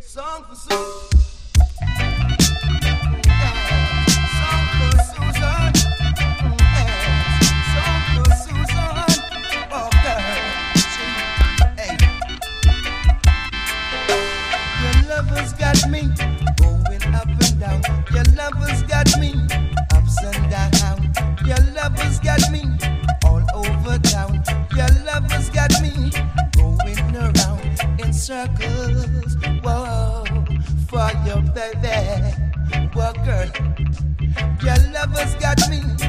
Song for Susan. Song for Susan. Song for Susan. Oh, girl. Hey. Your lover's got me going up and down. Your lover's got me ups and down. Your lover's got me all over town. Your lover's got me going around in circles. Whoa, for your baby. Well, girl, your lover's got me